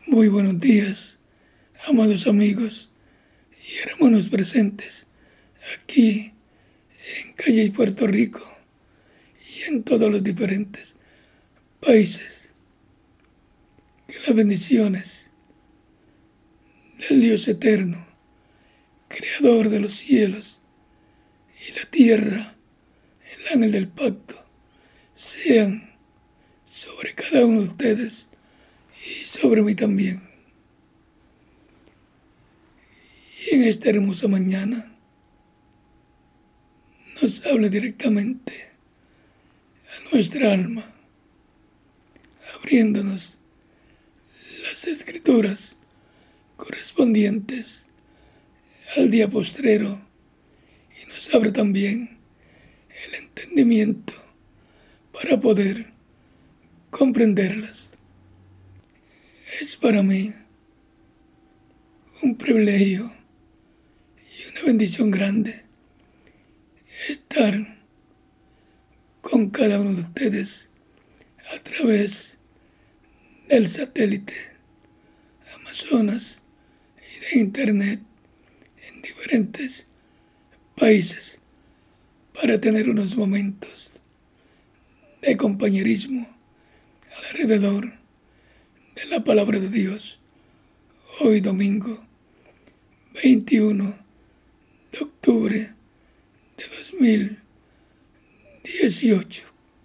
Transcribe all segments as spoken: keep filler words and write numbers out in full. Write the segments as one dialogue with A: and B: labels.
A: Muy buenos días, amados amigos y hermanos presentes aquí en Calle y Puerto Rico y en todos los diferentes países. Que las bendiciones del Dios eterno, creador de los cielos y la tierra, el ángel del pacto, sean sobre cada uno de ustedes y sobre mí también. Y en esta hermosa mañana nos habla directamente a nuestra alma, abriéndonos las escrituras correspondientes al día postrero y nos abre también el entendimiento para poder comprenderlas. Es para mí un privilegio y una bendición grande estar con cada uno de ustedes a través del satélite Amazonas y de internet en diferentes países para tener unos momentos de compañerismo alrededor de la palabra de Dios. Hoy domingo veintiuno de octubre de dos mil dieciocho.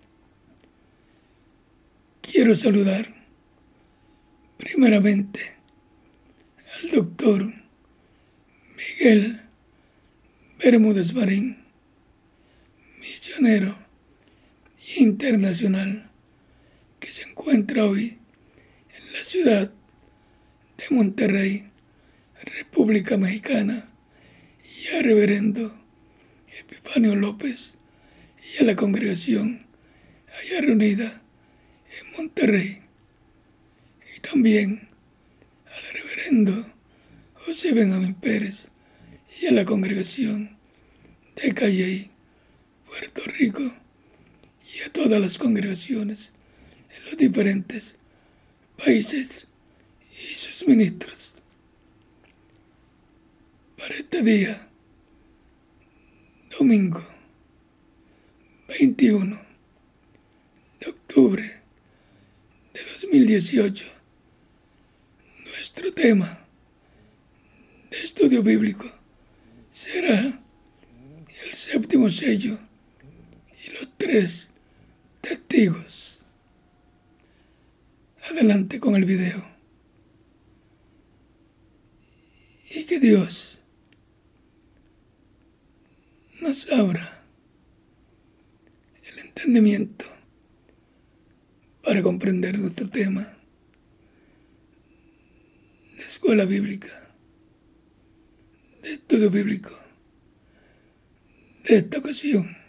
A: Quiero saludar primeramente al doctor Miguel Bermúdez Marín, misionero internacional que se encuentra hoy en la ciudad de Monterrey, República Mexicana, y al reverendo Epifanio López y a la congregación allá reunida en Monterrey, y también al reverendo José Benjamín Pérez y a la congregación de Calley, Puerto Rico, y a todas las congregaciones en los diferentes países y sus ministros. Para este día, domingo veintiuno de octubre de dos mil dieciocho, nuestro tema de estudio bíblico será el séptimo sello y los tres testigos. Adelante con el video. Y que Dios nos abra el entendimiento para comprender nuestro tema de escuela bíblica, de estudio bíblico de esta ocasión.